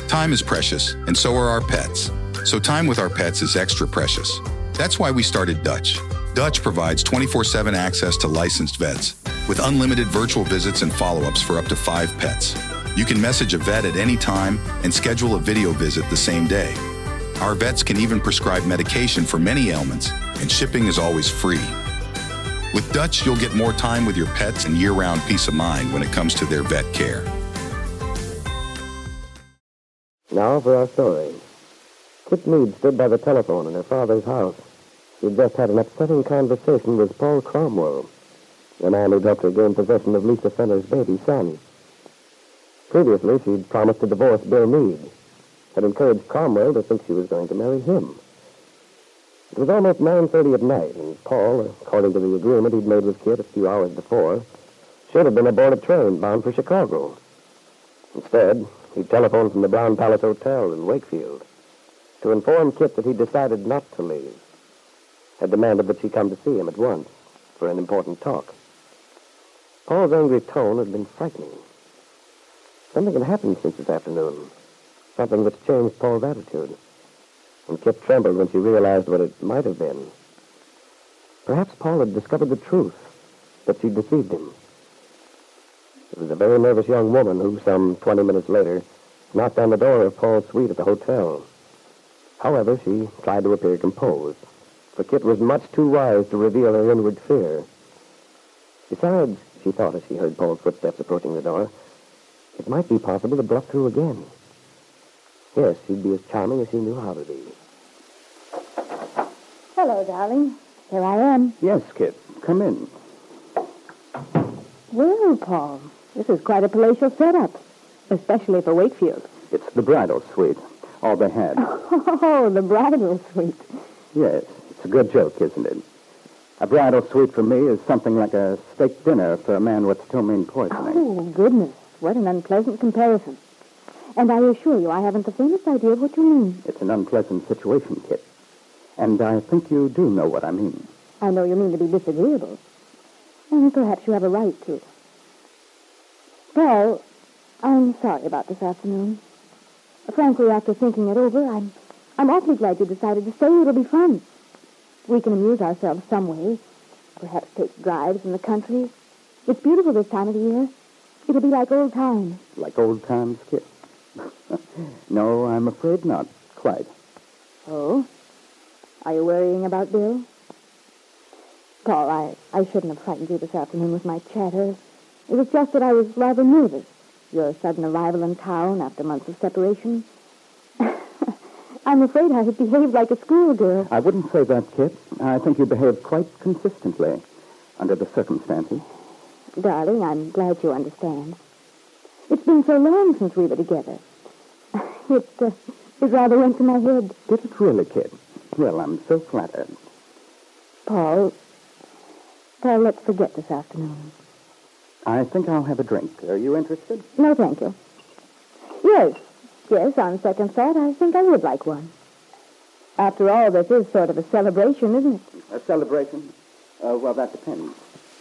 Time is precious, and so are our pets. So time with our pets is extra precious. That's why we started Dutch. Dutch provides 24/7 access to licensed vets, with unlimited virtual visits and follow-ups for up to 5 pets. You can message a vet at any time and schedule a video visit the same day. Our vets can even prescribe medication for many ailments, and shipping is always free. With Dutch, you'll get more time with your pets and year-round peace of mind when it comes to their vet care. Now for our story. Kit Meade stood by the telephone in her father's house. She'd just had an upsetting conversation with Paul Cromwell, the man who'd helped her gain possession of Lisa Fenner's baby son. Previously, she'd promised to divorce Bill Meade, had encouraged Cromwell to think she was going to marry him. It was almost 9:30 at night, and Paul, according to the agreement he'd made with Kit a few hours before, should have been aboard a train bound for Chicago. Instead, he telephoned from the Brown Palace Hotel in Wakefield to inform Kit that he decided not to leave, had demanded that she come to see him at once for an important talk. Paul's angry tone had been frightening. Something had happened since this afternoon, something that's changed Paul's attitude, and Kit trembled when she realized what it might have been. Perhaps Paul had discovered the truth, that she'd deceived him. It was a very nervous young woman who, some 20 minutes later, knocked on the door of Paul's suite at the hotel. However, she tried to appear composed, for Kit was much too wise to reveal her inward fear. Besides, she thought as she heard Paul's footsteps approaching the door, it might be possible to bluff through again. Yes, she'd be as charming as she knew how to be. Hello, darling. Here I am. Yes, Kit. Come in. Well, Paul, this is quite a palatial setup, especially for Wakefield. It's the bridal suite. All they had. Oh, the bridal suite. Yes, it's a good joke, isn't it? A bridal suite for me is something like a steak dinner for a man with ptomaine poisoning. Oh, goodness. What an unpleasant comparison. And I assure you, I haven't the faintest idea of what you mean. It's an unpleasant situation, Kit. And I think you do know what I mean. I know you mean to be disagreeable. And perhaps you have a right to. Paul, I'm sorry about this afternoon. Frankly, after thinking it over, I'm awfully glad you decided to stay. It'll be fun. We can amuse ourselves some way. Perhaps take drives in the country. It's beautiful this time of the year. It'll be like old times. Like old times, Kit? No, I'm afraid not quite. Oh? Are you worrying about Bill? Paul, I shouldn't have frightened you this afternoon with my chatter. It was just that I was rather nervous. Your sudden arrival in town after months of separation. I'm afraid I have behaved like a schoolgirl. I wouldn't say that, Kit. I think you behaved quite consistently under the circumstances. Darling, I'm glad you understand. It's been so long since we were together. It rather went to my head. Did it really, Kit? Well, I'm so flattered. Paul, let's forget this afternoon. I think I'll have a drink. Are you interested? No, thank you. Yes, on second thought, I think I would like one. After all, this is sort of a celebration, isn't it? A celebration? Well, that depends.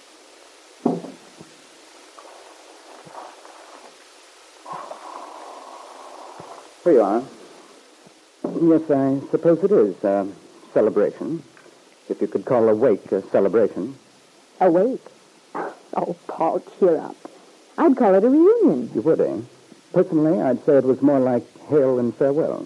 Here you are. Yes, I suppose it is a celebration. If you could call a wake a celebration. A wake? Oh, Paul, cheer up. I'd call it a reunion. You would, eh? Personally, I'd say it was more like hail and farewell.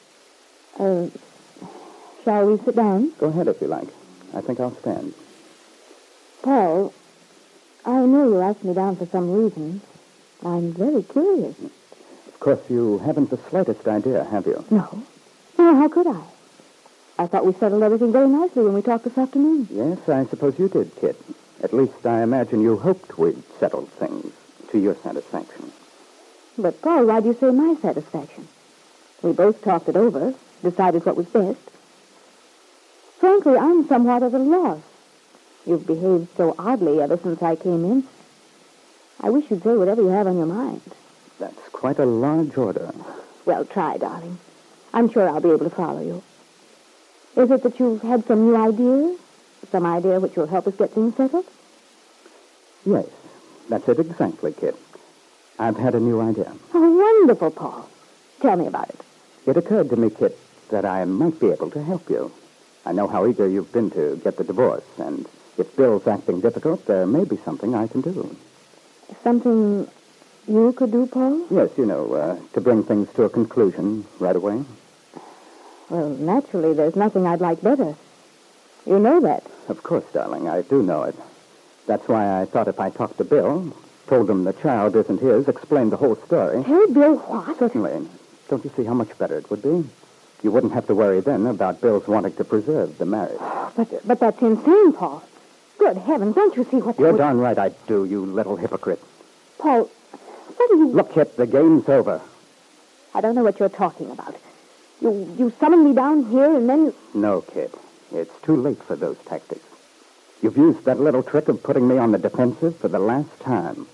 Shall we sit down? Go ahead if you like. I think I'll stand. Paul, I know you asked me down for some reason. I'm very curious. Of course, you haven't the slightest idea, have you? No. Well, how could I? I thought we settled everything very nicely when we talked this afternoon. Yes, I suppose you did, Kit. At least I imagine you hoped we'd settled things to your satisfaction. But, Paul, why do you say my satisfaction? We both talked it over, decided what was best. Frankly, I'm somewhat at a loss. You've behaved so oddly ever since I came in. I wish you'd say whatever you have on your mind. That's quite a large order. Well, try, darling. I'm sure I'll be able to follow you. Is it that you've had some new idea? Some idea which will help us get things settled? Yes, that's it exactly, Kit. I've had a new idea. Oh, wonderful, Paul. Tell me about it. It occurred to me, Kit, that I might be able to help you. I know how eager you've been to get the divorce, and if Bill's acting difficult, there may be something I can do. Something you could do, Paul? Yes, to bring things to a conclusion right away. Well, naturally, there's nothing I'd like better. You know that. Of course, darling, I do know it. That's why I thought if I talked to Bill, told him the child isn't his, explained the whole story. Tell Bill what? Certainly. Don't you see how much better it would be? You wouldn't have to worry then about Bill's wanting to preserve the marriage. But that's insane, Paul. Good heavens, don't you see what... You're darn right I do, you little hypocrite. Paul, what are you... Look, Kit, the game's over. I don't know what you're talking about. You summoned me down here and then... No, Kit. It's too late for those tactics. You've used that little trick of putting me on the defensive for the last time.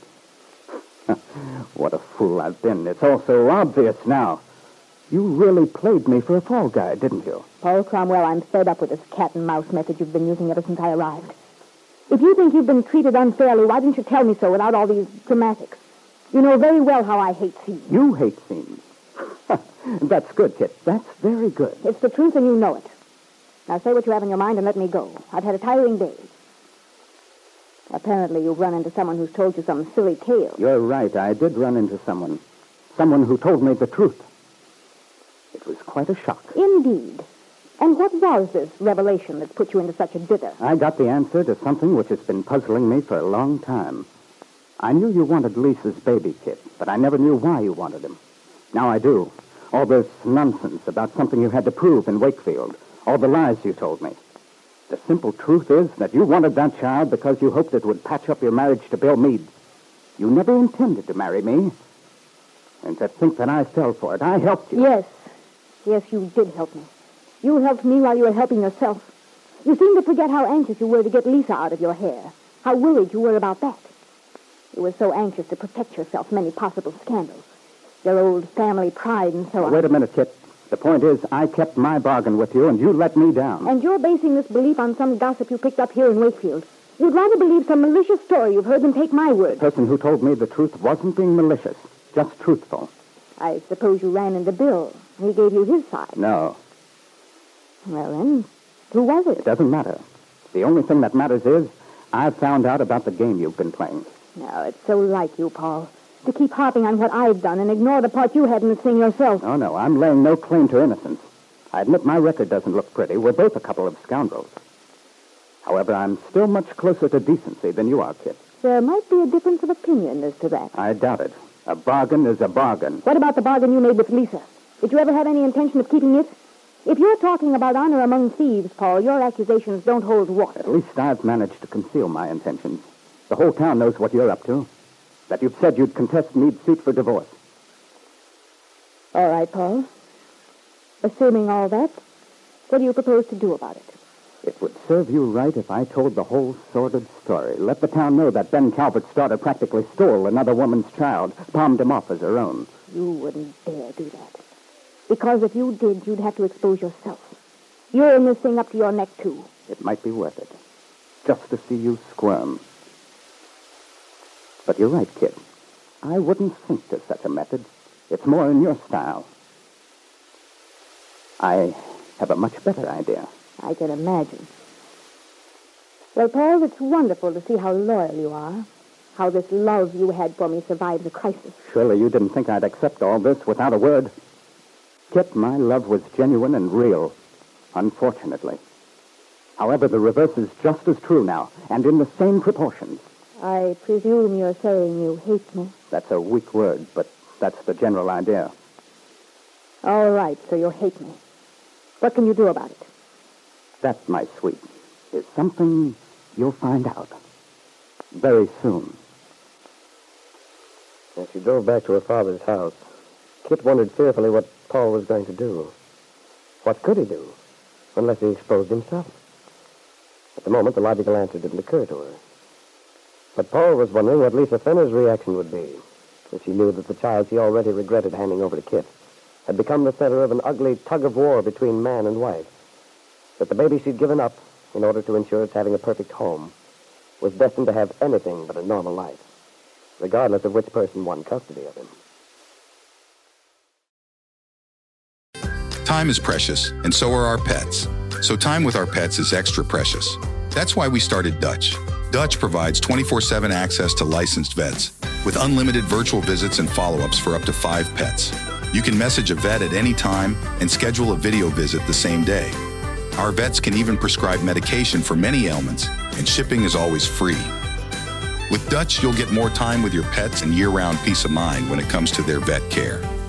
What a fool I've been. It's all so obvious now. You really played me for a fall guy, didn't you? Paul Cromwell, I'm fed up with this cat-and-mouse method you've been using ever since I arrived. If you think you've been treated unfairly, why didn't you tell me so without all these dramatics? You know very well how I hate scenes. You hate scenes. That's good, Kit. That's very good. It's the truth and you know it. Now say what you have in your mind and let me go. I've had a tiring day. Apparently you've run into someone who's told you some silly tale. You're right. I did run into someone. Someone who told me the truth. It was quite a shock. Indeed. And what was this revelation that put you into such a dither? I got the answer to something which has been puzzling me for a long time. I knew you wanted Lisa's baby, Kit, but I never knew why you wanted him. Now I do. All this nonsense about something you had to prove in Wakefield. All the lies you told me. The simple truth is that you wanted that child because you hoped it would patch up your marriage to Bill Meade. You never intended to marry me. And to think that I fell for it, I helped you. Yes. Yes, you did help me. You helped me while you were helping yourself. You seem to forget how anxious you were to get Lisa out of your hair. How worried you were about that. You were so anxious to protect yourself from any possible scandals. Your old family pride and so on. Wait a minute, Kit. The point is, I kept my bargain with you, and you let me down. And you're basing this belief on some gossip you picked up here in Wakefield. You'd rather believe some malicious story you've heard than take my word. The person who told me the truth wasn't being malicious, just truthful. I suppose you ran into Bill. He gave you his side. No. Well, then, who was it? It doesn't matter. The only thing that matters is I've found out about the game you've been playing. No, it's so like you, Paul, to keep harping on what I've done and ignore the part you had in the thing yourself. Oh, no, I'm laying no claim to innocence. I admit my record doesn't look pretty. We're both a couple of scoundrels. However, I'm still much closer to decency than you are, Kit. There might be a difference of opinion as to that. I doubt it. A bargain is a bargain. What about the bargain you made with Lisa? Did you ever have any intention of keeping it? If you're talking about honor among thieves, Paul, your accusations don't hold water. At least I've managed to conceal my intentions. The whole town knows what you're up to. That you've said you'd contest Meade's suit for divorce. All right, Paul. Assuming all that, what do you propose to do about it? It would serve you right if I told the whole sordid story. Let the town know that Ben Calvert's daughter practically stole another woman's child, palmed him off as her own. You wouldn't dare do that. Because if you did, you'd have to expose yourself. You're in this thing up to your neck, too. It might be worth it. Just to see you squirm. But you're right, kid. I wouldn't think to such a method. It's more in your style. I have a much better idea. I can imagine. Well, Paul, it's wonderful to see how loyal you are. How this love you had for me survived the crisis. Surely you didn't think I'd accept all this without a word. Kit, my love was genuine and real. Unfortunately. However, the reverse is just as true now, and in the same proportions. I presume you're saying you hate me. That's a weak word, but that's the general idea. All right, so you hate me. What can you do about it? That, my sweet, is something you'll find out very soon. As she drove back to her father's house, Kit wondered fearfully what Paul was going to do. What could he do, unless he exposed himself? At the moment, the logical answer didn't occur to her. But Paul was wondering what Lisa Fenner's reaction would be if she knew that the child she already regretted handing over to Kit had become the center of an ugly tug-of-war between man and wife. That the baby she'd given up in order to ensure its having a perfect home was destined to have anything but a normal life, regardless of which person won custody of him. Time is precious, and so are our pets. So time with our pets is extra precious. That's why we started Dutch. Dutch provides 24/7 access to licensed vets, with unlimited virtual visits and follow-ups for up to 5 pets. You can message a vet at any time and schedule a video visit the same day. Our vets can even prescribe medication for many ailments, and shipping is always free. With Dutch, you'll get more time with your pets and year-round peace of mind when it comes to their vet care.